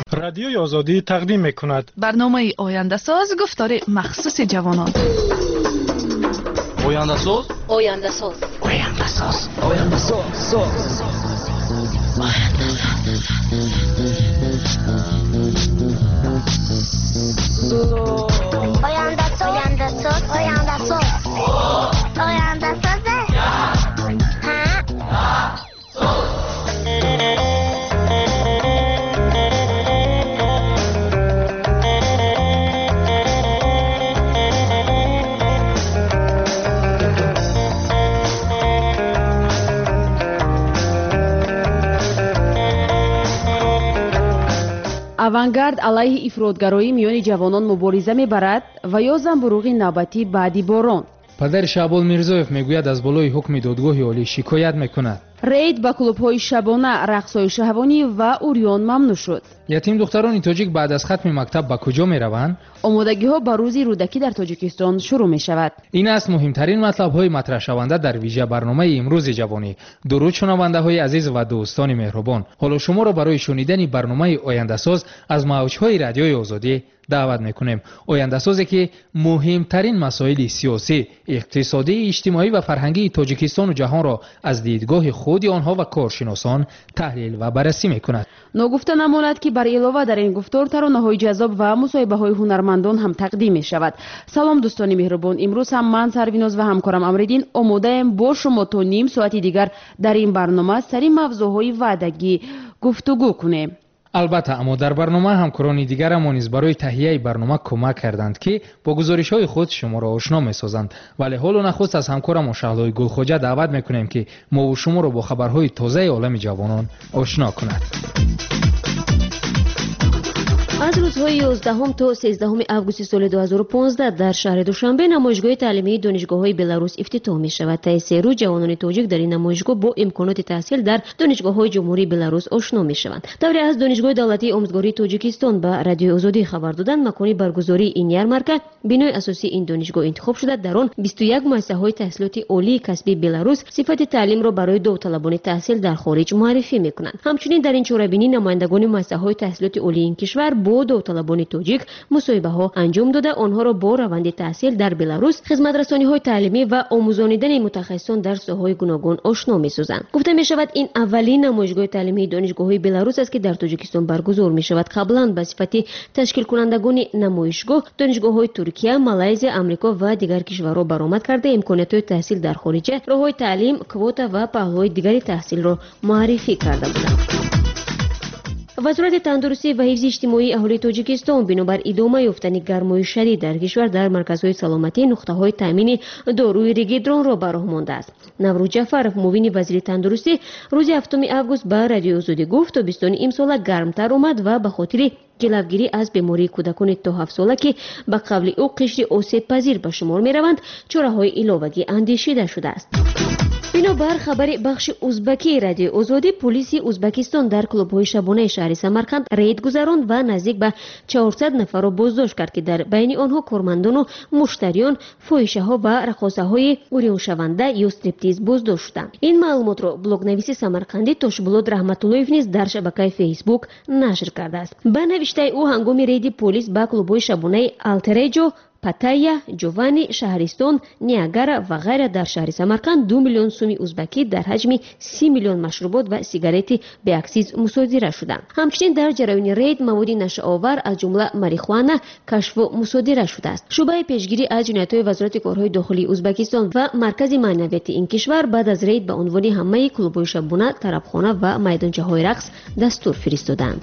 رادیوی آزادی تقدیم می‌کند برنامه آینده ساز گفتار مخصوص جوانان. آینده ساز آینده ساز آینده ساز آینده ساز авангард алайҳи ифротгароӣ миёни ҷавонон мубориза мебарад ва ё занбурӯғи навбатӣ баъди борон. падари шаъбон мирзоев мегӯяд аз болои ҳукми додгоҳи олӣ шикоят мекунад. рейд ба клубҳои шабона, рақсҳои шаҳвонӣ ва урён мамнӯъ шуд. ятим духтарони тоҷик баъд аз хатми мактаб ба куҷо мераванд? омодагиҳо ба рӯзи рӯдакӣ дар тоҷикистон шурӯъ мешавад. ин аст муҳимтарин матлабҳои матраҳшаванда дар вижа барномаи имрӯзи ҷавонӣ. дуруд шунавандаҳои азиз ва дӯстони меҳрубон, ҳоло шуморо барои шунидани барномаи ояндасоз аз мавҷҳои радиои озодӣ даъват мекунем. ояндасозе ки муҳимтарин масоили сиёсӣ, иқтисодӣ, иҷтимоӣ ва фарҳангии тоҷикистону ҷаҳонро аз дидгоҳи худи онҳо ва коршиносон таҳлил ва баррасӣ мекунад. ногуфта намонад ки бар илова дар ин гуфтор таронаҳои ҷаззоб ва мусоҳибаҳои ҳунармандон ҳам тақдим мешавад. салом дӯстони меҳрубон, имрӯз ҳам ман сарвиноз ва ҳамкорам амриддин омодаем бо шумо то ним соати дигар дар ин барнома сари мавзӯъҳои ваъдагӣ гуфтугӯ кунем. албатта, аммо дар барнома ҳамкорони дигарамо низ барои таҳияи барнома кӯмак карданд ки бо гузоришҳои худ шуморо ошно месозанд. вале ҳолу нахуст аз ҳамкорамо шаҳлои гулхоҷа даъват мекунем ки мову шуморо бо хабарҳои тозаи олами ҷавонон ошно кунад. аз рӯзҳои 11 то 13 августи соли 2015 дар шаҳри душанбе намоишгоҳи таълимии донишгоҳҳои беларус ифтитоҳ мешавад. таи 3 рӯз ҷавонони тоҷик дар ин намоишгоҳ бо имконоти таҳсил дар донишгоҳҳои ҷумҳурии беларус ошно мешаванд. давре аз донишгоҳи давлатии омӯзгории тоҷикистон ба радиои озодӣ хабар доданд, макони баргузории ин ярмарка бинои асосии ин донишгоҳ интихоб шуда, дар он 21 муассисаҳои таҳсилоти олии касбии беларус сифати таълимро барои довталабони таҳсил дар хориҷ муаррифӣ мекунанд. ҳамчунин дар ин чорабинӣ намояндагони муассисаҳои таҳсилоти олии ин кишвар бо довталабони тоҷик мусоҳибаҳо анҷом дода, онҳоро бо раванди таҳсил дар беларус, хизматрасониҳои таълимӣ ва омӯзонидани мутахассисон дар соҳаҳои гуногун ошно месозанд. гуфта мешавад, ин аввалин намоишгоҳи таълимии донишгоҳҳои беларус аст ки дар тоҷикистон баргузор мешавад. қаблан ба сифати ташкилкунандагони намоишгоҳ донишгоҳҳои Туркия, Малайзия, Амрико ва дигар кишварҳо баромад карда имкониятҳои таҳсил дар хориҷа, роҳҳои таълим, квота ва паҳлӯҳои дигари таҳсилро муаррифӣ карда буданд. вазорати тандурустӣ ва ҳифзи иҷтимоии аҳолии тоҷикистон бинобар идома ёфтани гармои шадид дар кишвар дар марказҳои саломатӣ нуқтаҳои таъмини доруи ригидронро ба роҳ мондааст. наврӯз ҷафаров, муовини вазири тандурустӣ, рӯзи 7 август ба радиои озодӣ гуфт, тобистони имсола гармтар омад ва ба хотири ҷилавгирӣ аз бемории кӯдакони то 7 сола ки ба қавли ӯ қишри осебпазир ба шумор мераванд, чораҳои иловагӣ андешида шудааст. бинобар хабари бахши узбакии радиои озодӣ, полиси Узбекистон дар клубҳои шабонаи шаҳри Самарқанд рейд гузаронд ва наздик ба 400 нафарро боздошт кард ки дар байни онҳо кормандону муштариён, фоҳишаҳо ва рақосаҳои урёншаванда ё стриптиз боздошт шуданд. ин маълумотро блогнависи самарқандӣ Тошбулот Раҳматуллоев низ дар шабакаи фейсбук нашр кардааст. ба навиштаи ӯ, ҳангоми рейди полис ба клубҳои шабонаи Алтереҷо, Паттайя, Ҷовани, Шаҳристон, Ниагара ва ғайра дар шаҳри Самарқанд 2 миллион сӯми узбакӣ дар ҳаҷми 30 миллион машрубот ва сигарети беаксиз мусодира шуданд. ҳамчунин дар ҷараёни рейд маводи нашаовар аз ҷумла марихуана кашфу мусодира шудааст. шӯъбаи пешгирӣ аз ҷиноятҳои вазорати корҳои дохилии Узбекистон ва маркази маънавияти ин кишвар баъд аз рейд ба унвони ҳамаи клубҳои шабона, тарабхона ва майдончаҳои рақс дастур фиристоданд.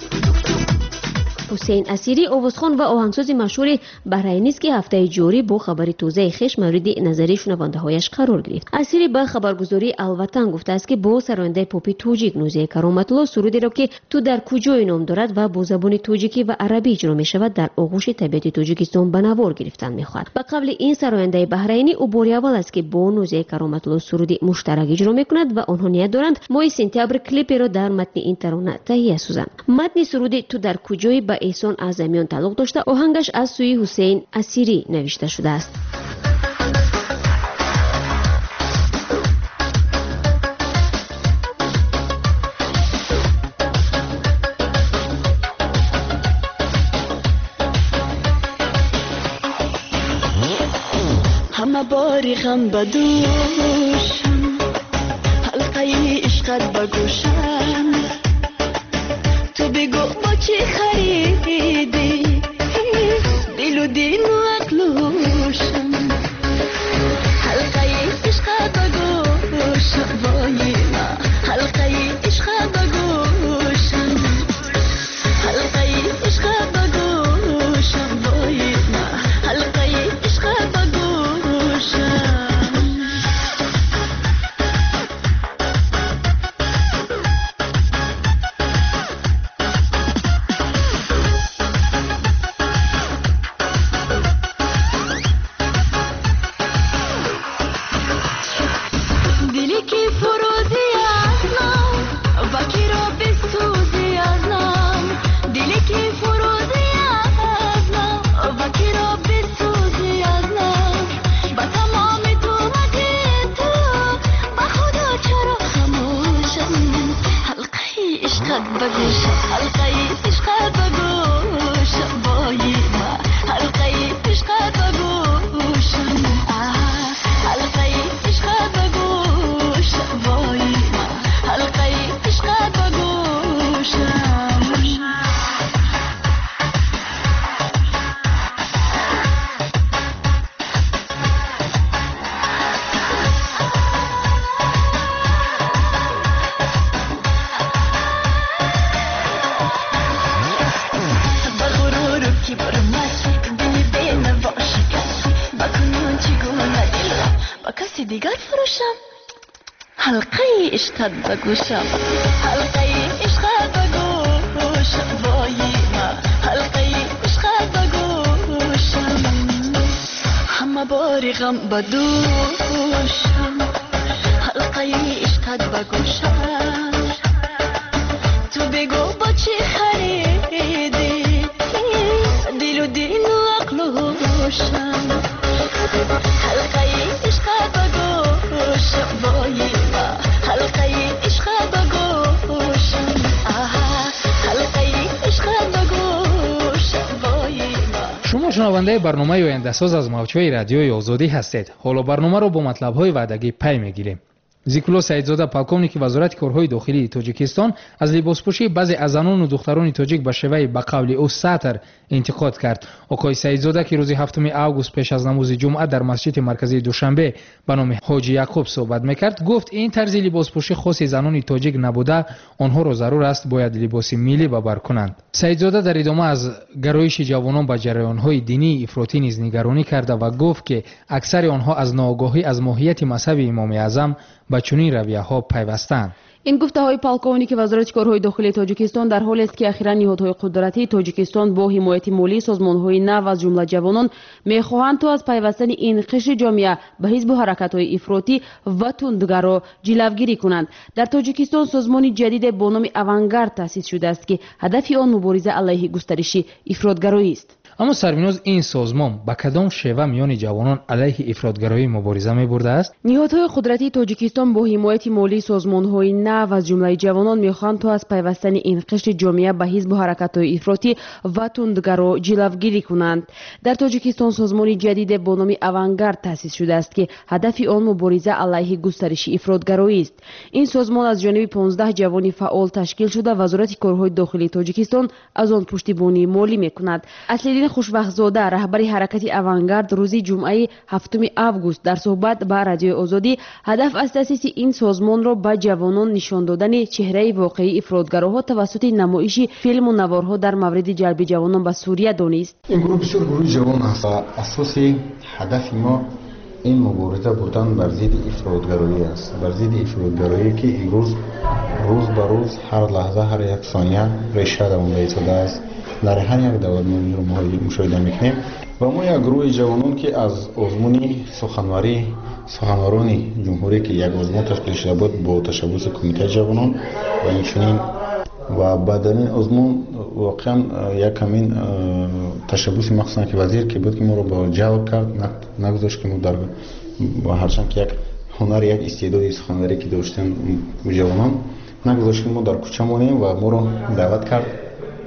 ҳусейн Асири, овозхон ва оҳангсози машҳури баҳрайнист ки ҳафтаи ҷорӣ бо хабари тозаи хеш мавриди назари шунавандаҳояш қарор гирифт. Асири ба хабаргузории Алватан гуфтааст ки бо сарояндаи попи тоҷик Нузия Кароматулло сурудеро ки ту дар куҷои ном дорад ва бо забони тоҷикӣ ва арабӣ иҷро мешавад, дар оғӯши табиати Тоҷикистон ба навор гирифтан мехоҳад. ба қавли ин сарояндаи баҳрайнӣ, ӯ бори аввал аст ки бо Нузия Кароматулло суруди муштарак иҷро мекунад ва онҳо ният доранд моҳи сентябр клиперо дар матни ин тарона таҳия созанд. матни суруди ту дар куҷои ба Эҳсон Аъзамиён тааллуқ дошта, оҳангаш аз сӯи Ҳусейн Асирӣ навишта шудааст. همه باری غم بدوشم حلقه عشقت بگوشم تو بگو با چی خریدی دل و دین و عقلوشم حلقه عشقت بگوشم وای ما حلقه عشقت بگوشم حلقه عشقت بگوشم وای ما حلقه عشقت بگوشم دلی که فروزی از نام وکی را بسوزی از نام دلی که فروزی از نام وکی را بسوزی از نام با تمام تومتی تو با خدا چرا خموشم حلقه عشقت بگوشم حلقه عشقت بگوشم وای ما حلقه عشقت بگوشم حلقه عشقت بگوشم وای ما حلقه عشقت بگوشم با غرور و کبر مسی دلی بین باشه کسی با کنون چگونه دل را با کسی دیگر فروشم حلقه عشقت بگوشم حلقه عشقت بگوشم وای ما حلقه عشقت بگوشم همه باری غم بدوشم حلقه عشقت بگوشم تو بگو با چی خریدی دل و دین و عقلوشم حلقه عشقت بگوشم وای ما حلقه عشقت بگوشم حلقه عشقت بگوشم وای ما. شما شنونده برنامه آینده ساز از موج‌های رادیوی آزادی هستید. حالا برنامه رو با مطلب‌های وعدگی پی می‌گیریم. زیکلو سعیدزاده پالکوونیک وزارت کارهای داخلی تاجیکستان از لباسپوشی بعضی از زنان و دختران تاجیک به شیوه به قول او ساتر انتقاد کرد. آقای سعیدزاده که روز 7 آگوست پیش از نماز جمعه در مسجد مرکزی دوشنبه به نام حاجی یعقوب صحبت میکرد، گفت این طرز لباسپوشی خاص زنان تاجیک نبوده، آنها را ضرور است باید لباس ملی به بر کنند. سعیدزاده در ادامه از گرایش جوانان به جریان‌های دینی افراطی نیز نگرانی کرد و گفت که اکثر آنها از ناآگاهی از ماهیت مذهب امام اعظم به چنین رویه‌ها پیوستند. این گفته‌های پالکوونیک وزارت کارهای داخلی تاجیکستان در حالی است که اخیراً نهادهای قدرتی تاجیکستان با حمایت مالی سازمان‌های نو از جمله جوانان می‌خواهند تا از پیوستن این قشر جامعه به حزب و حرکت‌های افراطی و تندگرا جلوگیری کنند. در تاجیکستان سازمانی جدید با نام اوانگارد تأسیس شده است که هدف آن مبارزه علیه گسترش افراطگرایی است. اما سربیناز این سازمان با کدام شیوه میان جوانان علیه افراطگرایی مبارزه می‌برده است؟ نهادهای قدرتی تاجیکستان با حمایت مالی سازمان‌های نو از جمله جوانان می‌خواهند تا از پیوستن این قشر جامعه به حزب و حرکت‌های افراطی و تندگرا جلوگیری کنند. در تاجیکستان سازمانی جدید با نام اوانگارد تأسیس شده است که هدف آن مبارزه علیه گسترش افراطگرایی است. این سازمان از جانب 15 جوان فعال تشکیل شده وزارت کارهای داخلی تاجیکستان از آن پشتیبانی مالی می‌کند. اصلی خوشبخت‌زاده رهبر حرکت اوانگارد روز جمعه 7 آگوست در صحبت با رادیو آزادی هدف از تأسیس این سازمان را به جوانان نشان دادن چهره واقعی افراطگراها توسط نمایش فیلم و نوارها در مورد جلب جوانان به سوریه دانست. این گروه بسیار گروه جوان است. اساس هدف ما این مبارزه بودن بر ضد افراطگرایی است. بر ضد افراطگرایی که امروز روز به روز هر لحظه هر یک ثانیه ریشه دوانده ایستاده است. در هر یک دور ما مشاهده میکنیم و ما یک گروه جوانان که از آزمون سخنوران جمهوری که یک آزمون تشکیل شده بود با تشبث کمیته جوانان و اینچنین و بعد این آزمون واقعا یک همین تشبث مخصوصا که وزیر که بود که ما رو با جلب کرد نگذاشت که ما در و هرچند که یک هنر یک استعداد سخنوری که داشتن جوانان نگذاشت که ما در کوچه مانیم و ما رو دعوت کرد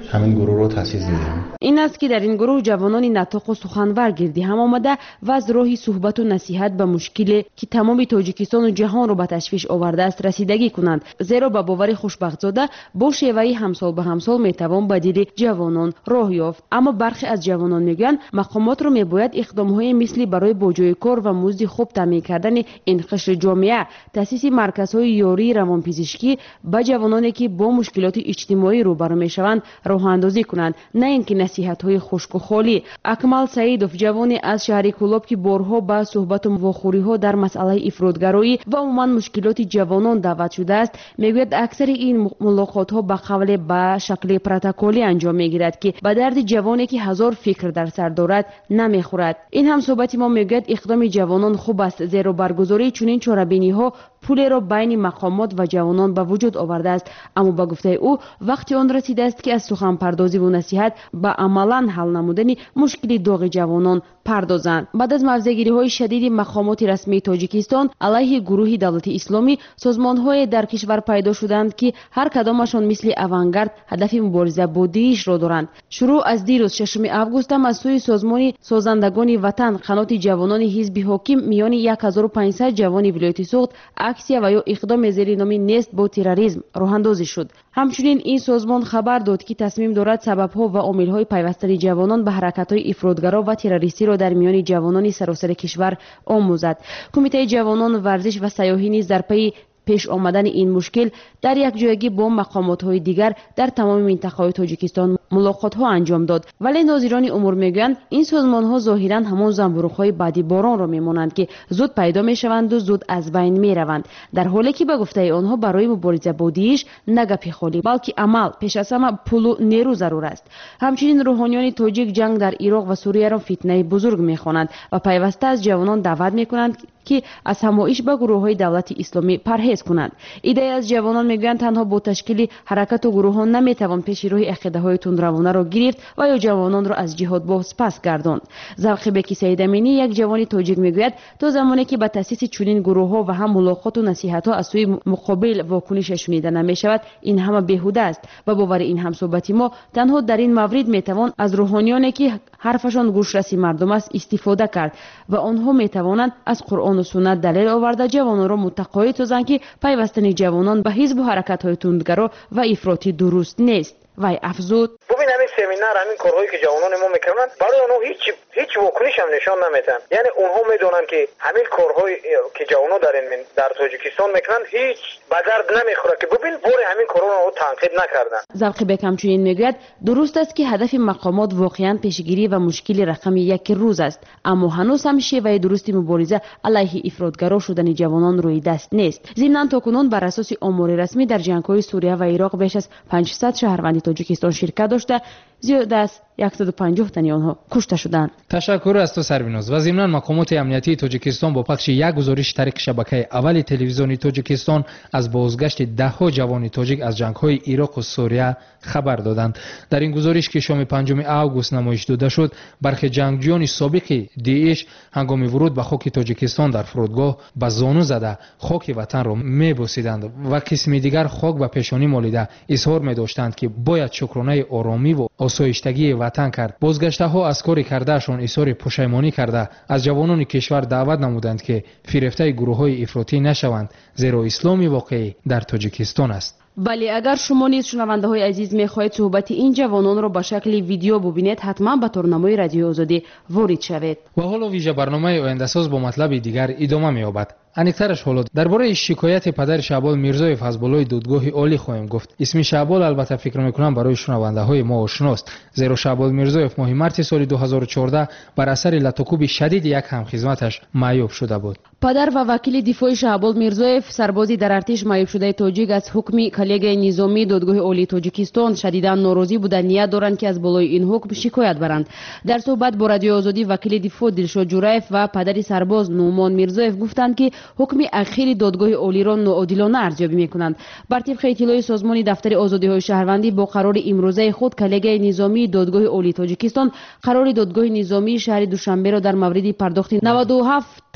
همین گروه رو تأسیس دادیم. این است که در این گروه جوانان نطق و سخنور گردی هم آمده و از راهی صحبت و نصیحت به مشکلی که تمام تاجیکستان و جهان رو به تشویش آورده است رسیدگی کنند، زیرا با باور خوشبخت‌زاده با شیوه همسال به همسال میتوان به دل جوانان راه یافت. اما برخی از جوانان میگن مقامات رو میباید اقدام‌های مثل برای بوجای کار و مزد خوب تامین کردن این قشر جامعه، تأسیس مرکزهای یاری روانپزشکی به جوانانی که با مشکلات اجتماعی روبرو میشوند راه اندازی کنند، نه اینکه نصیحت‌های خشک و خالی. اکمل سعیدوف جوانی از شهر کلوب که بارها با صحبت و مواخوری‌ها در مسئله افراطگرایی و عموما مشکلات جوانان دعوت شده است، میگوید اکثر این ملاقات‌ها به قول به شکل پروتکلی انجام میگیرد که به درد جوانی که هزار فکر در سر دارد نمیخورد. این هم صحبت ما میگوید اقدام جوانان خوب است، زیرا برگزاری چنین چاره‌بینی‌ها پول را بین مقامات و جوانان به وجود آورده است. اما با گفته او وقتی آن رسیده است که از سخن پردازی و نصیحت به عملاً حل نمودن مشکل داغ جوانان پردازند. بعد از موضع‌گیری‌های شدید مقامات رسمی تاجیکستان علیه گروه دولت اسلامی، سازمان‌های در کشور پیدا شدند که هر کدامشان مثل اوانگارد هدف مبارزه با داعش را دارند. شروع از دیروز 6 آگوست از سوی سازمان سازندگان وطن قنات جوانان حزب حاکم میان 1500 جوان ولایت سوخت اکسیه و یا اقدام زیر نام نیست با تروریسم راه اندازی شد. همچنین این سازمان خبر داد که تصمیم دارد سبب‌ها و عامل‌های پیوستن جوانان به حرکت‌های افراطگرا و تروریستی را در میان جوانان سراسر کشور آموزد. کمیته جوانان ورزش و سیاحی نیز در پی پیش آمدن این مشکل در یک جایگی با مقامات‌های دیگر در تمام منطقه‌های تاجیکستان ملاقات‌ها انجام داد، ولی ناظران امور میگویند این سازمان‌ها ظاهراً همان زنبورق‌های بعدی باران را میمانند که زود پیدا میشوند و زود از بین میروند، در حالی که به گفته آنها برای مبارزه با داعش نه گپ خالی بلکه عمل پیش از همه پول و نیرو ضرور است. همچنین روحانیان تاجیک جنگ در عراق و سوریه را فتنه بزرگ می‌خوانند و پیوسته از جوانان دعوت می‌کنند که از همایش به گروه‌های دولت اسلامی پرهیز کنند. ایده از جوانان میگویند تنها با تشکیل حرکت و گروهان نمیتوان پیش روی عقیده‌های تندروانه را گرفت و یا جوانان را از جهاد باز پس گرداند. ذوقی بکی سید امینی یک جوان تاجیک میگوید تا زمانی که به تأسیس چنین گروه‌ها و هم ملاقات و نصیحت‌ها از سوی مقابل واکنش شنیده نمی‌شود این همه بیهوده است. و باور این همصحبتی ما تنها در این مورد میتوان از روحانیانی که حرفشان گوشرس مردم است استفاده کرد و آنها میتوانند از قرآن و سنت دلیل آورده جوانان را متقاعد سازند که پیوستن جوانان به حزب و حرکت‌های تندگرا و افراطی درست نیست. وی افزود: ببین همین سمینار همین کارهایی که جوانان ما میکنن برای اونها هیچ واکنش هم نشان نمیدن. یعنی اونها میدونن که همین کارهایی که جوانان در تاجیکستان میکنن هیچ به درد نمیخوره که ببین بار همین کارها رو تنقید نکردن. ذوقی بک همچنین میگوید درست است که هدف مقامات واقعا پیشگیری و مشکل رقم یک روز است، اما هنوز هم شیوه درستی مبارزه علیه افراطگرا شدن جوانان روی دست نیست. ضمناً تاکنون بر اساس آمار رسمی در جنگ‌های سوریه و عراق بیش از 500 شهروند تاجیکستان شرکت داشته، زیاد از 150 تن آنها کشته شدند. تشکر از تو سرویناز. و ضمناً مقامات امنیتی تاجیکستان با پخش یک گزارش طریق شبکه اول تلویزیونی تاجیکستان از بازگشت ده‌ها جوان تاجیک از جنگ‌های عراق و سوریه خبر دادند. در این گزارش که شام 5 آگوست نمایش داده شد، برخی جنگجویان سابق داعش هنگام ورود به خاک تاجیکستان در فرودگاه به زانو زده خاک وطن را می‌بوسیدند و قسمی دیگر خاک به پیشانی مالیده اظهار می‌داشتند که باید شکرانه آرامی و آسایشتگی وطن کرد. بازگشته‌ها از کاری کردهشان اظهار پشیمانی کرده از جوانان کشور دعوت نمودند که فریفته گروه‌های افراطی نشوند، زیرا اسلامی واقعی در تاجیکستان است. بله، اگر شما نیز شنونده های عزیز میخواهید صحبت این جوانان را به شکل ویدیو ببینید، حتما به تورنمای رادیو آزادی وارد شوید. و حالا ویژه برنامه آینده ساز با مطلب دیگر ادامه می‌یابد. انیکترش حالا درباره شکایت پدر شعبال میرزایف از بالای دادگاه عالی خواهیم گفت. اسم شعبال البته فکر میکنم برای شنونده های ما آشناست، زیرا شعبال میرزایف ماه مارس سال 2014 بر اثر لطوکوب شدید یک همخدمتش معیوب شده بود. پدر و وکیل دفاع شعبال میرزایف، سربازی در ارتش معیوب شده تاجیک، از حکم کلیه نظامی دادگاه عالی تاجیکستان شدیداً ناراضی بودند، نیت دارند که از بالای این حکم شکایت برند. در صحبت با رادیو آزادی وکیل دفاع دلشاد جورایف و پدر سرباز نومان میرزایف گفتند که حکم اخیر دادگاه عالی را ناعادلانه ارزیابی می‌کنند. بر طبق اطلاع سازمان دفتر آزادی‌های شهروندی، با قرار امروزه خود کلیه نظامی دادگاه عالی تاجیکستان قرار دادگاه نظامی شهر دوشنبه را در مورد پرداخت 97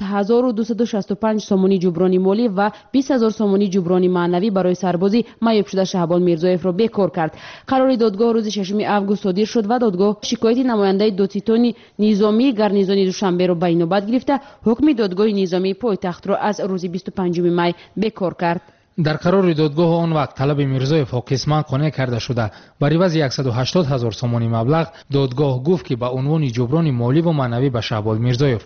7265 сомонӣ ҷуброни молӣ ва 20000 сомонӣ ҷуброни маънавӣ барои сарбозӣ маъюбшуда Шаҳбол Мирзоевро бекор кард. қарори додгоҳ рӯзи 6 август содир шуд ва додгоҳ шикояти намояндаи додситони низомии гарнизони Душанберо ба инобат гирифта ҳукми додгоҳи низомии пойтахтро аз рӯзи 25 май бекор кард. дар қарори додгоҳ он вақт талаби Мирзоев ҳокисман қонеъ карда шуда бар ивази 180 000 сомонӣ маблағ додгоҳ гуфт ки ба унвони ҷуброни моливу маънавӣ ба Шаҳбол Мирзоев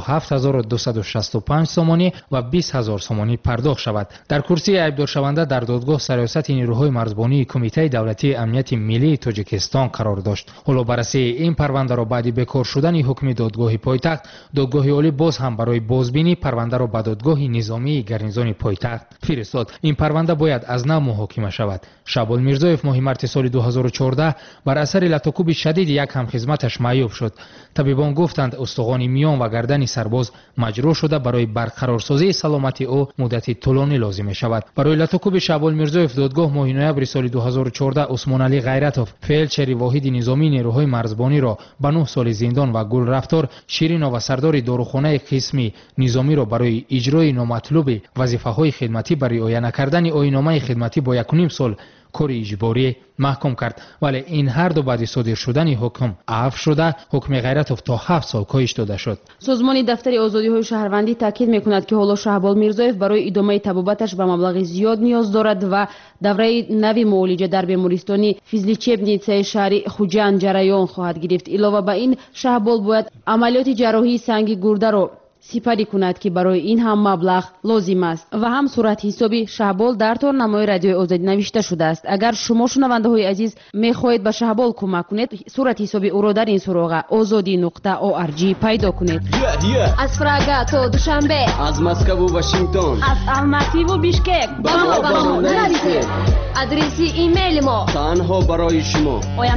97 265 сомонӣ ва 20 000 сомонӣ пардохт шавад. дар курсии айбдоршаванда дар додгоҳ сароясати нирӯҳои марзбонии Кумитаи давлатии амнияти миллии Тоҷикистон қарор дошт. ҳоло баррасии ин парвандаро баъди бекор шудани ҳукми додгоҳи пойтахт, додгоҳи олӣ боз ҳам барои бозбинӣ парвандаро ба додгоҳи низомии гарнизони пойтахт фиристод. ин парванда бояд аз нав муҳокима шавад. Шаҳбол Мирзоев моҳи марти соли 2014 бар асари латокуби шадиди як ҳамхизматаш маъюб шуд. табибон гуфтанд устухони миён ва гардани сарбоз маҷрӯҳ шуда барои барқарорсозии саломати ӯ муддати тӯлонӣ лозим мешавад. барои латокуби Шаҳбол Мирзоев додгоҳ моҳи ноябри соли 2014 Усмоналӣ Ғайратов, фелдшери воҳиди низомии нерӯҳои марзбониро ба 9 соли зиндон ва Гулрафтор Ширинова, сардори дорухонаи қисми низомиро барои иҷрои номатлуби вазифаҳои хидматӣ ба риоя накардани оинномаи хидматӣ бо 1.5 сол кори иҷборӣ маҳкум кард. вале ин ҳарду баъди содир шудани ҳукм афв шуда ҳукми Ғайратов то 7 сол коҳиш дода шуд. созмони дафтари озодиҳои шаҳрвандӣ таъкид мекунад ки ҳоло Шаҳбол Мирзоев барои идомаи табобаташ ба маблағи зиёд ниёз дорад ва давраи нави муолиҷа дар бемористони физличебницаи шаҳри Хуҷанд ҷараён хоҳад гирифт. илова ба ин Шаҳбол бояд амалиёти ҷарроҳии санги гурдаро сипарӣ кунад ки барои ин ҳам маблағ лозим аст ва ҳам суратҳисоби Шаҳбол дар торнамои радиои Озодӣ навишта шудааст. агар шумо шунавандаҳои азиз мехоҳед ба Шаҳбол кӯмак кунед, суратҳисоби ӯро дар ин суроға ozodi.org пайдо кунед. аз Прага то Душанбе, аз Москву Вашингтон, аз Алмативу Бишкек ба мо нависед. адреси имейли мо танҳо барои шумо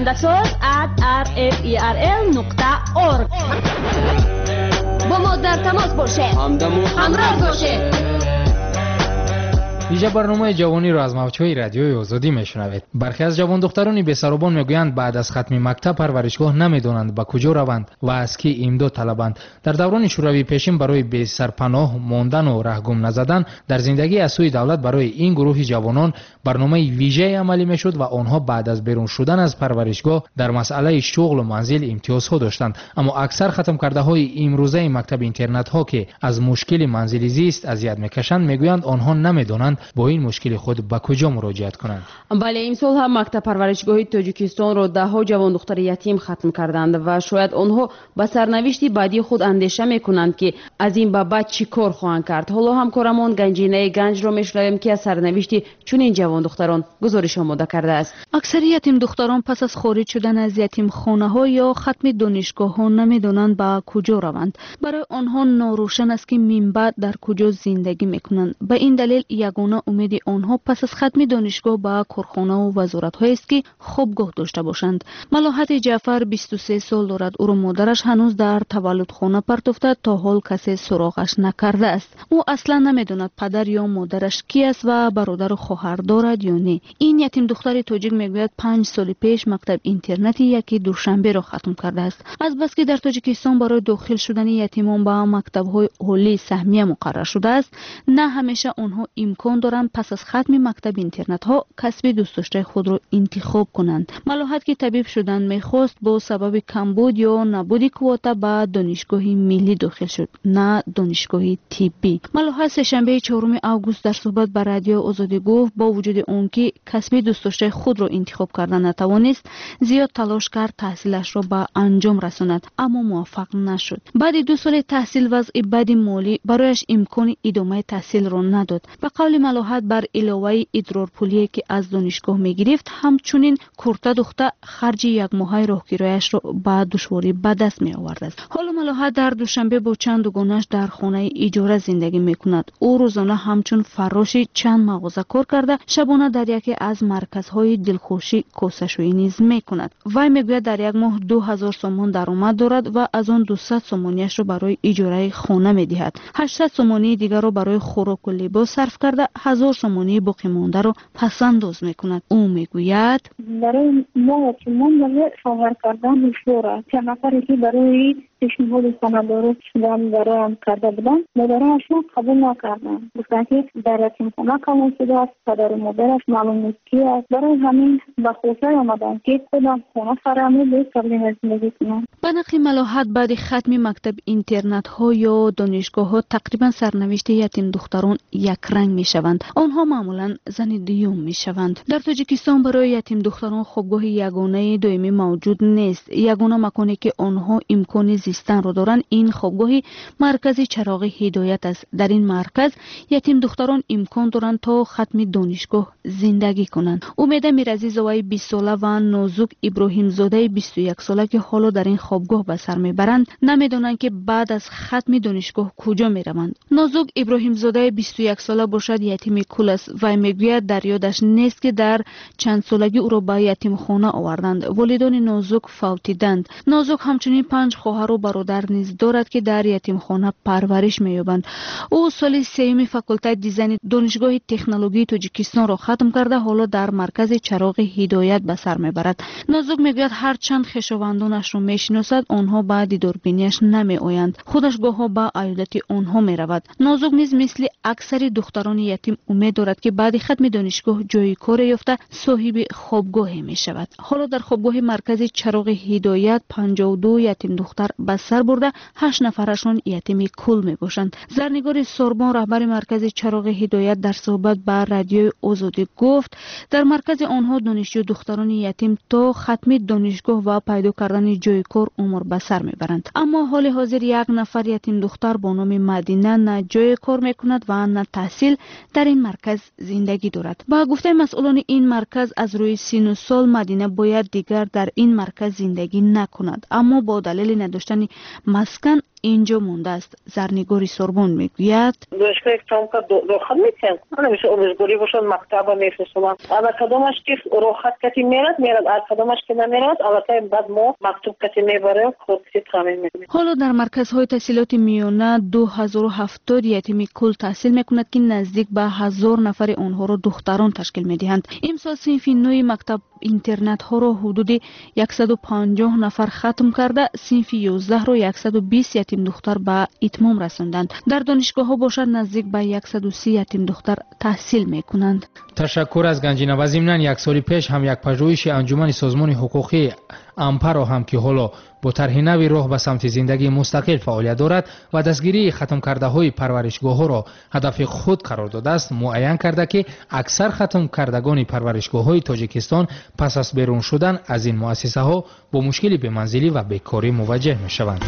oyandasoz@rferl.org. با ما در تماس باشید، همراه باشید. виҷа барномаи ҷавониро аз мавҷҳои радиои озодӣ мешунавед. бархе аз ҷавондухтарони бесаробон мегӯянд баъд аз хатми мактаб парваришгоҳ намедонанд ба куҷо раванд ва аз кӣ имдод талабанд. дар даврони шӯравии пешин барои бесарпаноҳ мондану раҳгум назадан дар зиндагӣ аз сӯи давлат барои ин гурӯҳи ҷавонон барномаи вижае амалӣ мешуд ва онҳо баъд аз берун шудан аз парваришгоҳ дар масъалаи шуғлу манзил имтиёзҳо доштанд. аммо аксар хатмкардаҳои имрӯзаи мактаб-интернатҳо ки аз мушкили манзили зист азият мекашанд мегӯянд онҳо намедонанд бо ин мушкили худ ба куҷо муроҷиат kunand. бале имсол ҳам мактабпарваришгоҳи Тоҷикистонро даҳҳо ҷавондухтари ятим хатм карданд ва шояд онҳо ба сарнавишти баъдии худ андеша мекунанд ки аз ин ба баъд чӣ кор хоҳанд кард. ҳоло ҳамкорамон Ганҷинаи Ганҷро мешунавем ки аз сарнавишти чунин ҷавондухтарон гузориш омода кардааст. аксари ятимдухтарон пас аз хориҷ шудан аз ятимхонаҳо ё хатми донишгоҳҳо намедонанд ба куҷо раванд. барои онҳо норошан аст ки минбаъд дар куҷо зиндагӣ мекунанд. ба ин далел ягона умеди онҳо пас аз хатми донишгоҳ ба корхонаву вазоратҳоест ки хобгоҳ дошта бошанд. малоҳати Ҷаъфар 23 сол дорад. ӯро модараш ҳанӯз дар таваллудхона партофта то ҳол касе суроғаш накардааст. ӯ аслан намедонад падар ё модараш кӣ аст ва бародару хоҳар дорад ё не. ин ятимдухтари тоҷик мегӯяд 5 соли пеш мактаб интернати яки Душанберо хатм кардааст. азбаски дар Тоҷикистон барои дохил шудани ятимон ба мактабҳои олӣ саҳмия муқаррар шудааст, на ҳамеша онҳо имкон доранд пас аз хатми мактаб интернатҳо касби дӯстдоштаи худро интихоб кунанд. малоҳат ки табиб шудан мехост, бо сабаби камбуд ё набуди квота ба донишгоҳи миллӣ дохил шуд, на донишгоҳи тиббӣ. малоҳат сешанбеи 4 август дар суҳбат ба радиои Озодӣ гуфт бо вуҷуди он ки касби дӯстдоштаи худро интихоб карда натавонист, зиёд талош кард таҳсилашро ба анҷом расонад, аммо муваффақ нашуд. баъди 2 соли таҳсил вазъи бади молӣ барояш имкони идомаи таҳсилро надод. ба қавли малоҳат бар иловаи идрорпулие ки аз донишгоҳ мегирифт, ҳамчунин курта духта харҷи якмоҳаи роҳгирояшро ба душворӣ ба даст меовард аст. ҳоло малоҳат дар Душанбе бо чанд дугонаш дар хонаи иҷора зиндагӣ мекунад. ӯ рӯзона ҳамчун фарроши чанд мағоза кор карда, шабона дар яке аз марказҳои дилхушӣ косашӯӣ низ мекунад. вай мегӯяд дар як моҳ 2000 сомон даромад дорад ва аз он 200 сомониашро барои иҷораи хона медиҳад. 800 сомонии дигарро барои хӯроку либос сарф карда 1000 سومانی باقی مانده را پسنداز میکند. او میگوید برای ما که من برای شوهر کردن دشواره. چند نفری که برای پیشنهاد خانه‌داری شدن برایم کرده بودن مادرشون قبول نکردن. گفتن که در یتیمخانه قبول شده است، پدر و مادرش معلوم نیست کی است. برای همین به خاطر آمدن که خودم خانه فرمی به قبل زندگی کنم. به نقل ملاحظه بعد ختم مکتب اینترنت ها یا دانشگاه ها تقریبا سرنوشت یتیم دختران یک رنگ می شوند. آنها معمولا زن دیوم می شوند. در تاجیکستان برای یتیم دختران خوابگاه یگانه دائمی موجود نیست. یگانه مکانی که آنها امکان زیستن را دارند این خوابگاه مرکز چراغ هدایت است. در این مرکز یتیم دختران امکان دارند تا ختم دانشگاه زندگی کنند. امید میرزی زوی 20 ساله و نازک ابراهیم زاده 21 ساله که حالا در این خوابگاه به سر میبرند نمیدونند که بعد از ختم دانشگاه کجا میروند. نازک ابراهیم زاده 21 ساله باشد یتیم کل است و میگوید در یادش نیست که در چند سالگی او را به یتیم خانه آوردند. والدان نازک فوتیدند. نازک همچنین 5 خواهر و برادر نیز دارد که در یتیم خانه پرورش مییابند. او سال سوم فاکولته دیزاین دانشگاه تکنولوژی تاجیکستان را ختم کرده حالا در مرکز چراغ هدایت به سر میبرد. نازک میگوید هر چند خویشاوندانش را میشناسد آنها به دیداربینیش نمی آیند. خودش گاهها به عیادت آنها می رود. نازک نیز مثل اکثر دختران یتیم امید دارد که بعد ختم دانشگاه جای کار یافته صاحب خوابگاهی می شود. حالا در خوابگاه مرکز چراغ هدایت 52 یتیم دختر به سر برده 8 نفرشان یتیم کل می باشند. زرنگار سوربان رهبر مرکز چراغ هدایت در صحبت با رادیو آزادی گفت در مرکز آنها دانشجو دختران یتیم تا ختم دانشگاه و پیدا کردن جای کار عمر به سر میبرند. اما حال حاضر یک نفر یتیم دختر با نام مدینه نه جای کار میکند و نه تحصیل در این مرکز زندگی دارد. با گفته مسئولان این مرکز از روی سن و سال مدینه باید دیگر در این مرکز زندگی نکند اما با دلیل نداشتن مسکن اینجا مونده است. زرنگاری سوربون میگوید دانشگاه اکتام که روخت میتین همیشه آموزگاری باشد مکتب میفرستم اما کدامش که روخت کتی میرد هر کدامش که نمیرد البته بعد ما مکتوب کتی میبره خود سی تامین میکنیم. حالا در مرکزهای تحصیلات میانه 2070 یتیم کل تحصیل میکند که نزدیک به 1000 نفر آنها را دختران تشکیل میدهند. امسال صنف نوی مکتب اینترنت ها را حدود 150 نفر ختم کرده صنف 11 را 120 یتیم دختر به اتمام رساندند. در دانشگاه ها باشد نزدیک به 130 یتیم دختر تحصیل میکنند. تشکر از گنجینه. و ضمناً یک سال پیش هم یک پژوهش انجمن سازمان حقوقی امپارو هم که حالا با طرح نوی راه به سمت زندگی مستقل فعالیت دارد و دستگیری ختم کرده های پرورشگاه ها را هدف خود قرار داده است معین کرده که اکثر ختم کردگان پرورشگاه های تاجیکستان پس از بیرون شدن از این مؤسسه ها با مشکل بی‌منزلی و بیکاری مواجه می شوند.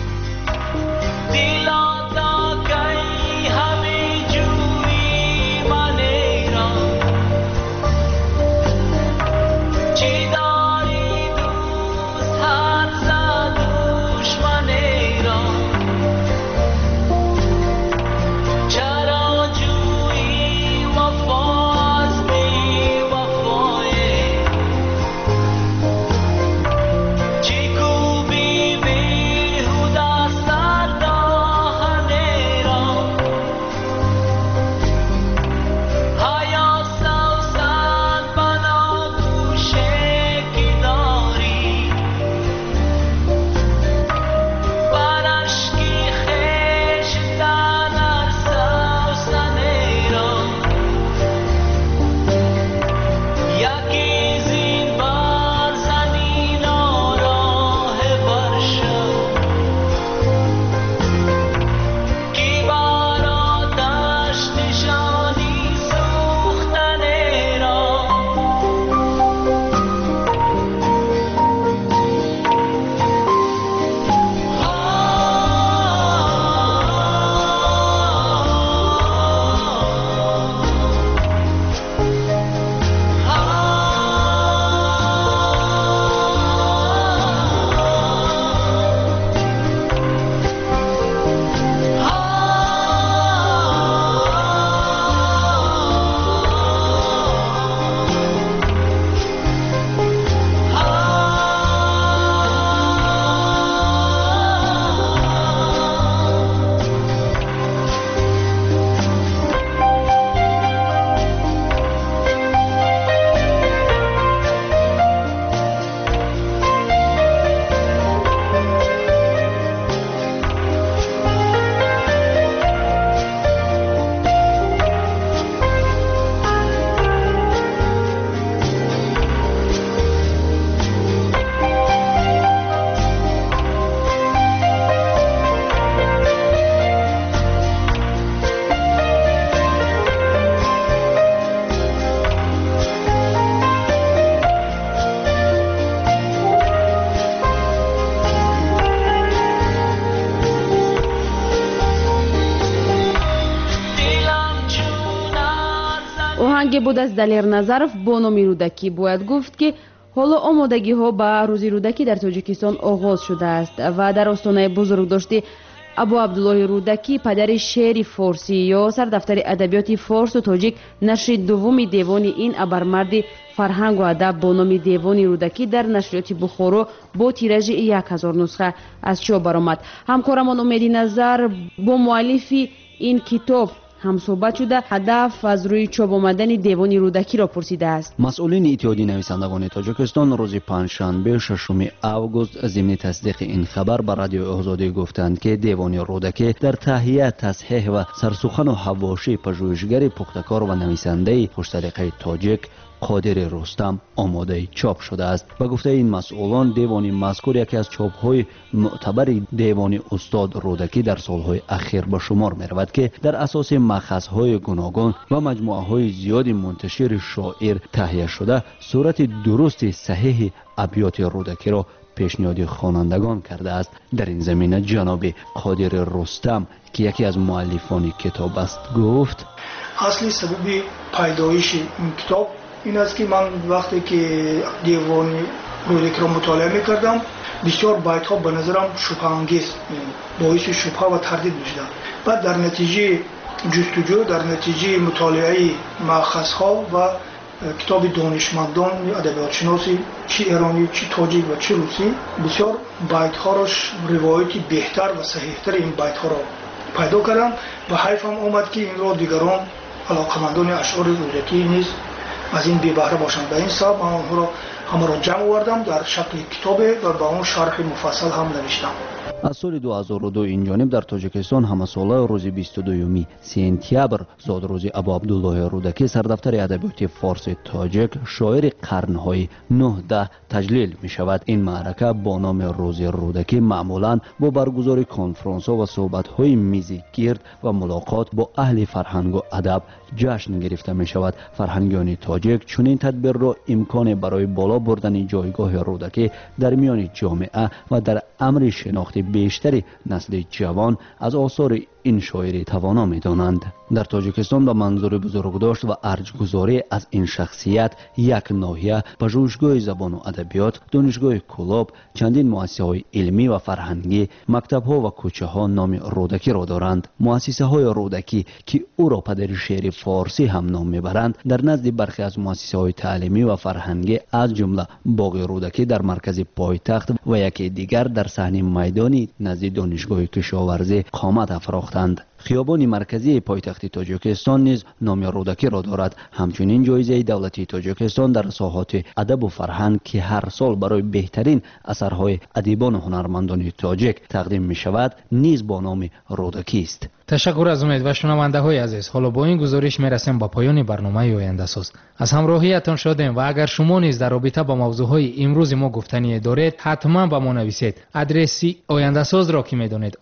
آهنگ بود از دلیر نظرف با نام رودکی. باید گفت که حالا آمادگی ها به روز رودکی در تاجیکستان آغاز شده است و در آستانه بزرگداشت ابو عبدالله رودکی، پدر شعر فارسی یا سردفتر ادبیات فارس و تاجیک، نشر دوم دیوان این ابرمرد فرهنگ و ادب با نام دیوان رودکی در نشریات بخارا با تیراژ 1000 نسخه از چاپ برآمد. همکارمان امیدی نظر با مؤلف این کتاب هم صحبت شده هدف از روی چاپ آمدن دیوان رودکی را پرسیده است. مسئولین اتحادیه نویسندگان تاجیکستان روز پنجشنبه 6 اوگوست ضمن تصدیق این خبر به رادیو آزادی گفتند که دیوان رودکی در تهیه، تصحیح و سرسخن و حواشی پژوهشگر پختکار و نویسنده خوش‌سلیقه تاجیک قادر رستم آماده چاپ شده است. به گفته این مسئولان، دیوان مذکور یکی از چاپ‌های معتبر دیوان استاد رودکی در سالهای اخیر به شمار می‌رود که در اساس مأخذهای گوناگون و مجموعه‌های زیادی منتشر شاعر تهیه شده، صورت درست صحیح ابیات رودکی را پیشنهاد خوانندگان کرده است. در این زمینه جناب قادر رستم که یکی از مؤلفان کتاب است گفت: اصلی سبب پیدایش این کتاب این است که من وقتی که دیوان رودکی را مطالعه می‌کردم، بسیار بیت‌ها به نظرم شبه‌انگیز، باعث شبهه و تردید می‌شد. بعد در نتیجه جستجو، در نتیجه مطالعه مأخذها و کتاب دانشمندان ادبیات شناسی، چه ایرانی، چه تاجیک و چه روسی، بسیار بیت‌ها را روایتی بهتر و صحیح‌تر این بیت‌ها را پیدا کردم و حیفم آمد که این را دیگران علاقه‌مندان اشعار رودکی نیز از این بی بهره باشند. به این سبب من آنها را همه را جمع آوردم در شکل کتاب و به آن شرح مفصل هم نوشتم. از سال 2002 این جانب در تاجیکستان همساله روز 22 سپتامبر زاد روز ابو عبدالله رودکی، سردفتر ادبیات فارسی تاجیک، شاعر قرن‌های 9 تجلیل می شود. این معرکه با نام روز رودکی معمولاً با برگزاری کنفرانس‌ها و صحبت‌های میزی گرد و ملاقات با اهل فرهنگ و ادب جشن گرفته می شود. فرهنگیان تاجیک چنین تدبیر را امکان برای بالا بردن جایگاه رودکی در میان جامعه و در امر شناخت بیشتری نسل جوان از آثار این شاعر توانا می دانند. در تاجیکستان به منظور بزرگداشت و ارجگذاری از این شخصیت یک ناحیه پژوهشگاه زبان و ادبیات، دانشگاه کلاب، چندین مؤسسه های علمی و فرهنگی، مکتب ها و کوچه ها نام رودکی را دارند. مؤسسه های رودکی که او را پدر شعر فارسی هم نام میبرند، در نزد برخی از مؤسسه های تعلیمی و فرهنگی از جمله باغ رودکی در مرکز پایتخت و یکی دیگر در صحن میدانی نزد دانشگاه کشاورزی قامت افراختند. خیابان مرکزی پایتخت تاجیکستان نیز نام رودکی را دارد. همچنین جایزه دولتی تاجیکستان در ساحات ادب و فرهنگ که هر سال برای بهترین اثرهای ادیبان و هنرمندان تاجیک تقدیم می شود نیز با نام رودکی است. تشکر از امید و شنونده های عزیز. حالا با این گزارش می رسیم با پایان برنامه آینده ساز. از همراهیتان شادیم و اگر شما نیز در رابطه با موضوع های امروز ما گفتنی دارید حتما با ما نویسید. آدرسی آینده ساز را که می دانید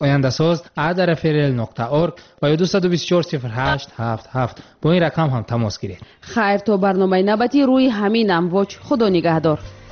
ayandasaz@frl.org و 2240877 با این رقم هم تماس گیرید. خیر تا برنامه نوبتی روی همین امواج. خدا نگهدار.